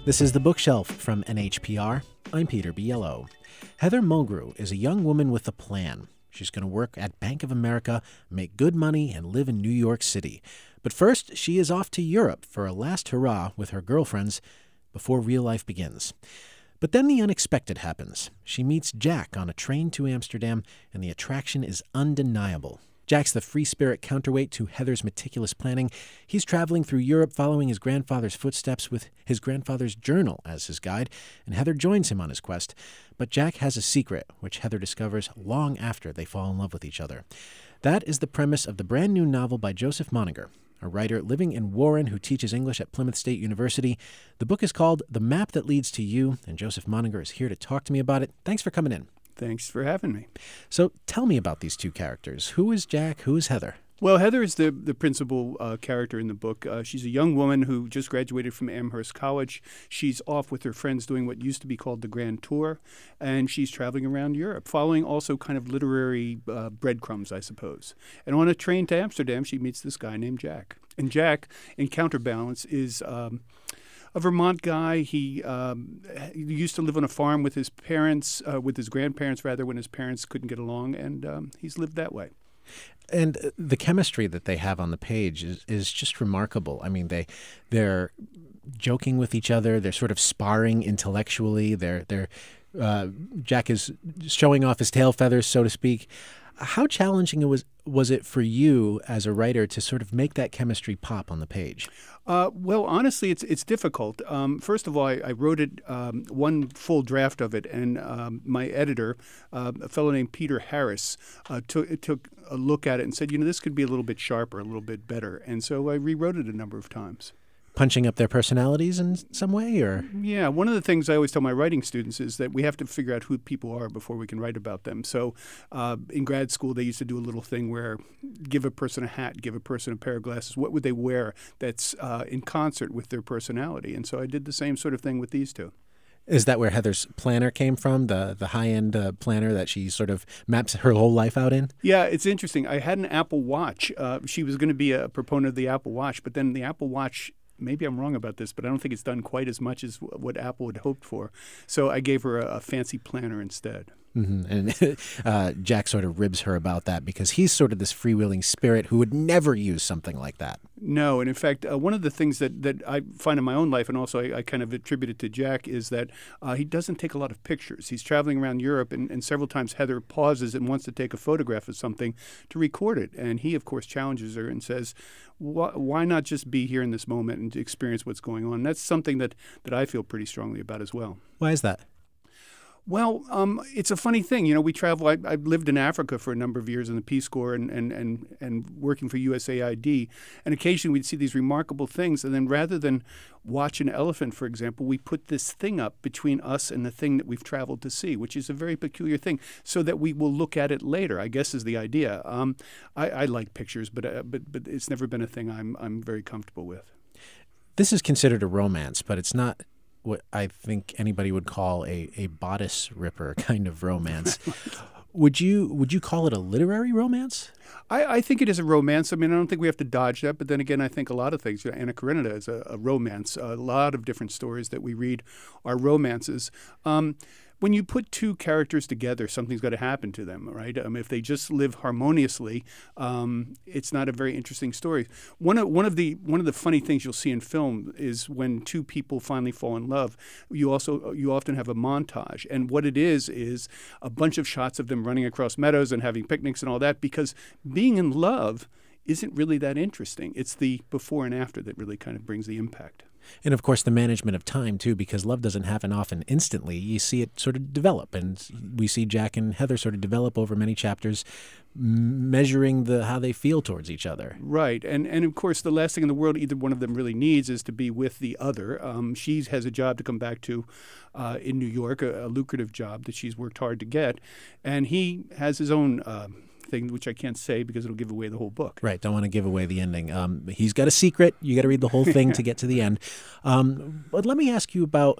This is The Bookshelf from NHPR. I'm Peter Biello. Heather Mulgrew is a young woman with a plan. She's going to work at Bank of America, make good money, and live in New York City. But first, she is off to Europe for a last hurrah with her girlfriends before real life begins. But then the unexpected happens. She meets Jack on a train to Amsterdam, and the attraction is undeniable. Jack's the free spirit counterweight to Heather's meticulous planning. He's traveling through Europe following his grandfather's footsteps with his grandfather's journal as his guide, and Heather joins him on his quest. But Jack has a secret, which Heather discovers long after they fall in love with each other. That is the premise of the brand new novel by Joseph Moninger, a writer living in Warren who teaches English at Plymouth State University. The book is called The Map That Leads to You, and Joseph Moninger is here to talk to me about it. Thanks for coming in. Thanks for having me. So tell me about these two characters. Who is Jack? Who is Heather? Well, Heather is the principal character in the book. She's a young woman who just graduated from Amherst College. She's off with her friends doing what used to be called the Grand Tour, and she's traveling around Europe, following also kind of literary breadcrumbs, I suppose. And on a train to Amsterdam, she meets this guy named Jack. And Jack, in counterbalance, is a Vermont guy. He used to live on a farm with his parents, with his grandparents, rather, when his parents couldn't get along, and he's lived that way. And the chemistry that they have on the page is just remarkable. I mean, they're joking with each other. They're sort of sparring intellectually. Jack is showing off his tail feathers, so to speak. How challenging was it for you as a writer to sort of make that chemistry pop on the page? Well, honestly, it's difficult. First of all, I wrote it, one full draft of it, and my editor, a fellow named Peter Harris, took a look at it and said, this could be a little bit sharper, a little bit better. And so I rewrote it a number of times. Punching up their personalities in some way, or? Yeah, one of the things I always tell my writing students is that we have to figure out who people are before we can write about them. So in grad school, they used to do a little thing where give a person a hat, give a person a pair of glasses. What would they wear that's in concert with their personality? And so I did the same sort of thing with these two. Is that where Heather's planner came from, the high-end planner that she sort of maps her whole life out in? Yeah, it's interesting. I had an Apple Watch. She was going to be a proponent of the Apple Watch, but then the Apple Watch, maybe I'm wrong about this, but I don't think it's done quite as much as what Apple had hoped for. So I gave her a fancy planner instead. Mm-hmm. And Jack sort of ribs her about that because he's sort of this freewheeling spirit who would never use something like that. No, and in fact, one of the things that I find in my own life, and also I kind of attribute it to Jack, is that he doesn't take a lot of pictures. He's traveling around Europe, and several times Heather pauses and wants to take a photograph of something to record it. And he, of course, challenges her and says, why not just be here in this moment and experience what's going on? And that's something that I feel pretty strongly about as well. Why is that? Well, it's a funny thing. We travel. I lived in Africa for a number of years in the Peace Corps and working for USAID. And occasionally we'd see these remarkable things. And then rather than watch an elephant, for example, we put this thing up between us and the thing that we've traveled to see, which is a very peculiar thing, so that we will look at it later, I guess is the idea. I like pictures, but it's never been a thing I'm very comfortable with. This is considered a romance, but it's not what I think anybody would call a bodice ripper kind of romance. Would you call it a literary romance? I think it is a romance. I mean, I don't think we have to dodge that. But then again, I think a lot of things. Anna Karenina is a romance. A lot of different stories that we read are romances. When you put two characters together, something's got to happen to them, right? If they just live harmoniously, it's not a very interesting story. One of the funny things you'll see in film is when two people finally fall in love. You often have a montage, and what it is a bunch of shots of them running across meadows and having picnics and all that. Because being in love isn't really that interesting. It's the before and after that really kind of brings the impact. And, of course, the management of time, too, because love doesn't happen often instantly. You see it sort of develop, and we see Jack and Heather sort of develop over many chapters, measuring how they feel towards each other. Right. And of course, the last thing in the world either one of them really needs is to be with the other. She has a job to come back to in New York, a lucrative job that she's worked hard to get, and he has his own thing, which I can't say because it'll give away the whole book. Right. Don't want to give away the ending. He's got a secret. You got to read the whole thing to get to the end. But let me ask you about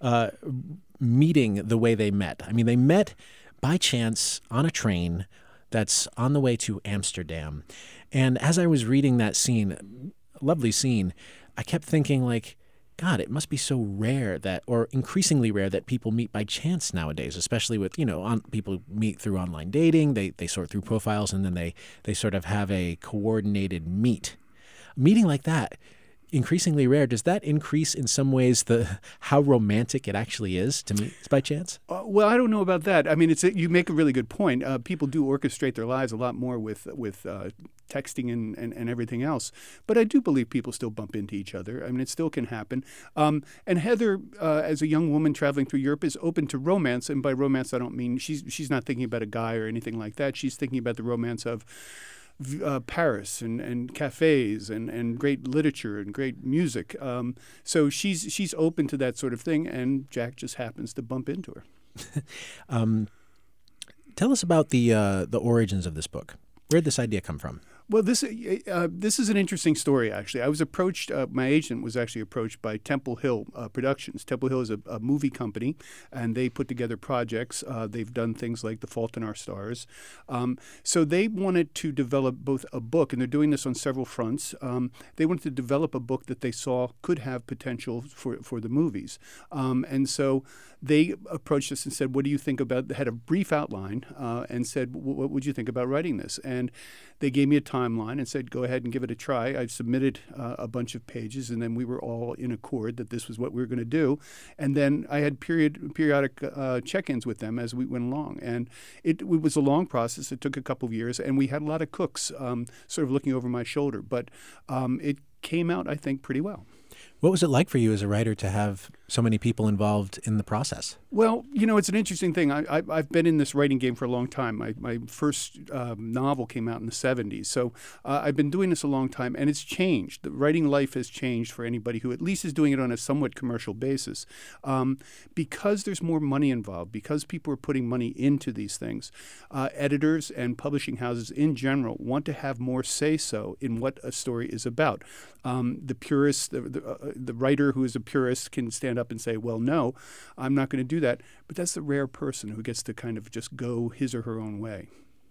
meeting the way they met. I mean, they met by chance on a train that's on the way to Amsterdam. And as I was reading that scene, lovely scene, I kept thinking, like, God, it must be so rare that, or increasingly rare that people meet by chance nowadays, especially with, people meet through online dating, they sort through profiles, and then they sort of have a coordinated meet. Meeting like that, increasingly rare. Does that increase in some ways how romantic it actually is to meet by chance? Well, I don't know about that. I mean, you make a really good point. People do orchestrate their lives a lot more with texting and everything else. But I do believe people still bump into each other. I mean, it still can happen. And Heather, as a young woman traveling through Europe, is open to romance. And by romance, I don't mean she's not thinking about a guy or anything like that. She's thinking about the romance of Paris and cafes and great literature and great music. So she's open to that sort of thing, and Jack just happens to bump into her. Tell us about the origins of this book. Where did this idea come from? Well, this is an interesting story, actually. I was approached, my agent was actually approached by Temple Hill Productions. Temple Hill is a movie company, and they put together projects. They've done things like The Fault in Our Stars. So they wanted to develop both a book, and they're doing this on several fronts. They wanted to develop a book that they saw could have potential for the movies. And so they approached us and said, what do you think about, they had a brief outline and said, what would you think about writing this? And they gave me a timeline and said, go ahead and give it a try. I submitted a bunch of pages, and then we were all in accord that this was what we were going to do. And then I had periodic check-ins with them as we went along. And it was a long process. It took a couple of years, and we had a lot of cooks sort of looking over my shoulder. But it came out, I think, pretty well. What was it like for you as a writer to have so many people involved in the process? Well, it's an interesting thing. I've been in this writing game for a long time. My first novel came out in the 70s. So I've been doing this a long time, and it's changed. The writing life has changed for anybody who at least is doing it on a somewhat commercial basis. Because there's more money involved, because people are putting money into these things, editors and publishing houses in general want to have more say-so in what a story is about. The purist, the writer who is a purist can stand up and say, well, no, I'm not going to do that. But that's the rare person who gets to kind of just go his or her own way.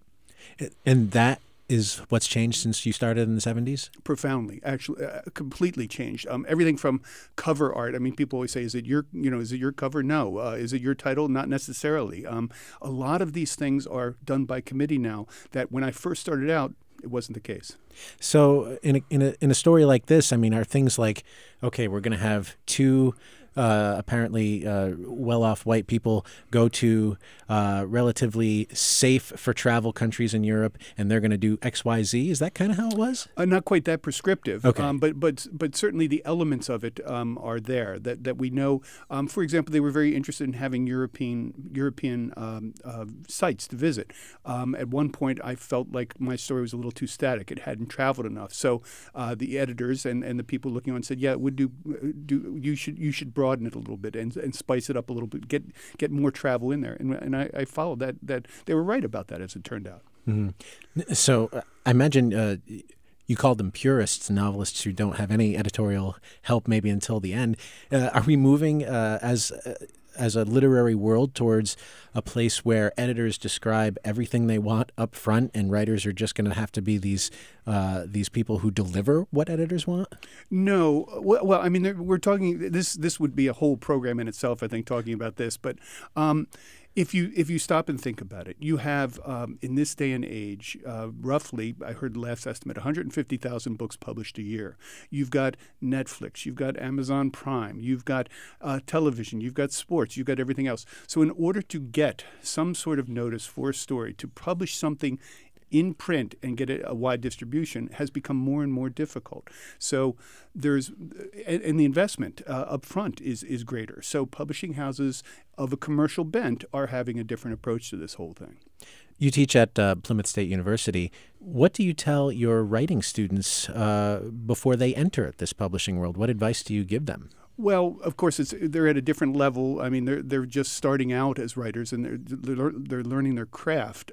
And that is what's changed since you started in the 70s? Profoundly, actually, completely changed. Everything from cover art. I mean, people always say, is it your cover? No. Is it your title? Not necessarily. A lot of these things are done by committee now that when I first started out, it wasn't the case. So in a story like this, I mean, are things like, okay, we're going to have two apparently well-off white people go to relatively safe for travel countries in Europe, and they're going to do X, Y, Z. Is that kind of how it was? Not quite that prescriptive. Okay. But certainly the elements of it are there that we know. For example, they were very interested in having European sites to visit. At one point, I felt like my story was a little too static. It hadn't traveled enough. So the editors and the people looking on said, yeah, it would do. You should broaden it a little bit and spice it up a little bit. Get more travel in there. And I followed that. They were right about that, as it turned out. Mm-hmm. So I imagine you called them purists, novelists who don't have any editorial help maybe until the end. Are we moving as a literary world towards a place where editors describe everything they want up front, and writers are just going to have to be these people who deliver what editors want? No. Well, I mean, we're talking. This would be a whole program in itself, I think, talking about this. But if you stop and think about it, you have in this day and age, roughly, I heard the last estimate, 150,000 books published a year. You've got Netflix, you've got Amazon Prime, you've got television, you've got sports, you've got everything else. So in order to get some sort of notice for a story, to publish something in print and get a wide distribution has become more and more difficult. So and the investment up front is greater. So publishing houses of a commercial bent are having a different approach to this whole thing. You teach at Plymouth State University. What do you tell your writing students before they enter this publishing world? What advice do you give them? Well, of course, they're at a different level. I mean, they're just starting out as writers, and they're learning their craft.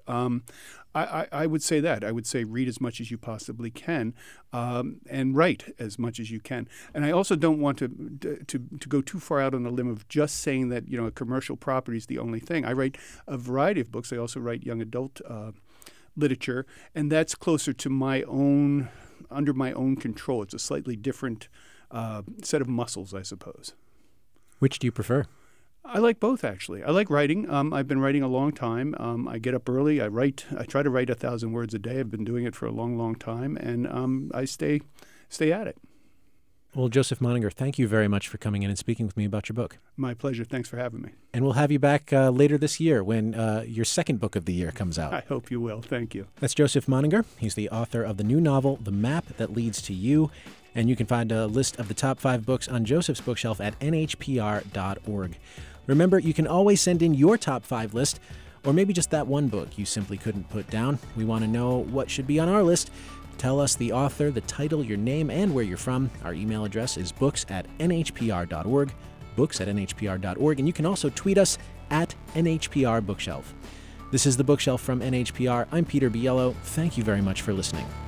I would say that. I would say read as much as you possibly can, and write as much as you can. And I also don't want to go too far out on the limb of just saying that a commercial property is the only thing. I write a variety of books. I also write young adult literature, and that's closer to under my own control. It's a slightly different set of muscles, I suppose. Which do you prefer? I like both, actually. I like writing. I've been writing a long time. I get up early. I write. I try to write 1,000 words a day. I've been doing it for a long, long time, and I stay at it. Well, Joseph Moninger, thank you very much for coming in and speaking with me about your book. My pleasure. Thanks for having me. And we'll have you back later this year when your second book of the year comes out. I hope you will. Thank you. That's Joseph Moninger. He's the author of the new novel, The Map That Leads to You. And you can find a list of the top 5 books on Joseph's bookshelf at nhpr.org. Remember, you can always send in your top 5 list, or maybe just that one book you simply couldn't put down. We want to know what should be on our list. Tell us the author, the title, your name, and where you're from. Our email address is books@nhpr.org, books@nhpr.org, and you can also tweet us at NHPR Bookshelf. This is The Bookshelf from NHPR. I'm Peter Biello. Thank you very much for listening.